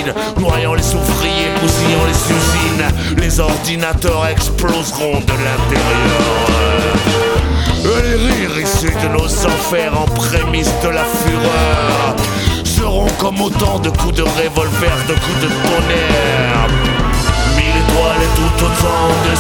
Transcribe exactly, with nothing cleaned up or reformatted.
acide, noyant les ouvriers, bousillant les usines. Les ordinateurs exploseront de l'intérieur. Les rires issus de nos enfers en prémisse de la fureur seront comme autant de coups de revolver, de coups de tonnerre. Mille étoiles et tout autant de